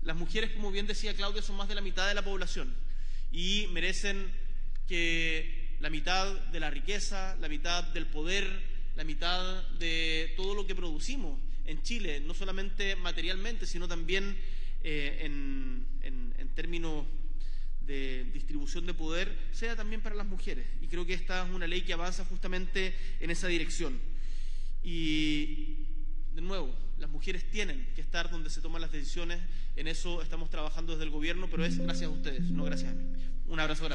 Las mujeres, como bien decía Claudia, son más de la mitad de la población y merecen que la mitad de la riqueza, la mitad del poder, la mitad de todo lo que producimos en Chile, no solamente materialmente, sino también en términos de distribución de poder, sea también para las mujeres. Y creo que esta es una ley que avanza justamente en esa dirección. Y, de nuevo, las mujeres tienen que estar donde se toman las decisiones. En eso estamos trabajando desde el gobierno, pero es gracias a ustedes, no gracias a mí. Un abrazo grande.